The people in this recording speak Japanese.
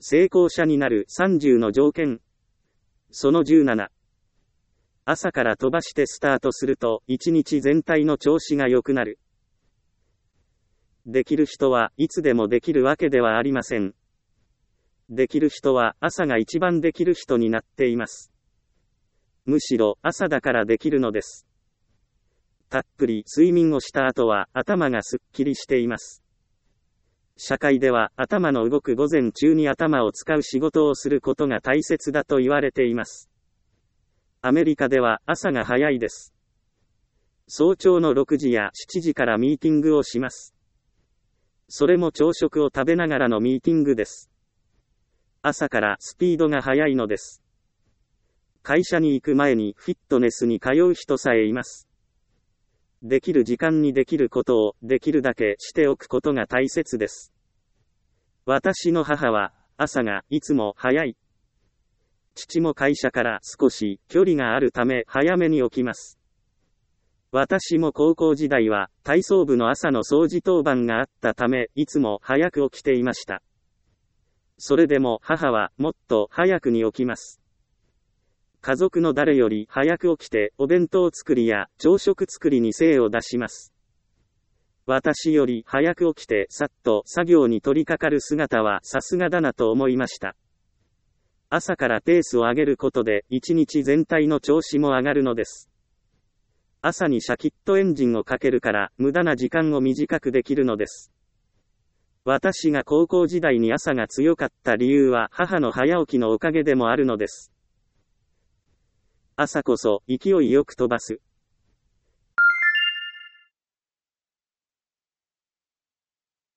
成功者になる30の条件。その17。朝から飛ばしてスタートすると、一日全体の調子が良くなる。できる人はいつでもできるわけではありません。できる人は朝が一番できる人になっています。むしろ朝だからできるのです。たっぷり睡眠をした後は頭がすっきりしています。社会では頭の動く午前中に頭を使う仕事をすることが大切だと言われています。アメリカでは朝が早いです。早朝の6時や7時からミーティングをします。それも朝食を食べながらのミーティングです。朝からスピードが速いのです。会社に行く前にフィットネスに通う人さえいます。できる時間にできることをできるだけしておくことが大切です。私の母は朝がいつも早い。父も会社から少し距離があるため早めに起きます。私も高校時代は体操部の朝の掃除当番があったためいつも早く起きていました。それでも母はもっと早くに起きます。家族の誰より早く起きてお弁当作りや朝食作りに精を出します。私より早く起きてさっと作業に取り掛かる姿はさすがだなと思いました。朝からペースを上げることで一日全体の調子も上がるのです。朝にシャキッとエンジンをかけるから無駄な時間を短くできるのです。私が高校時代に朝が強かった理由は母の早起きのおかげでもあるのです。朝こそ勢いよく飛ばす。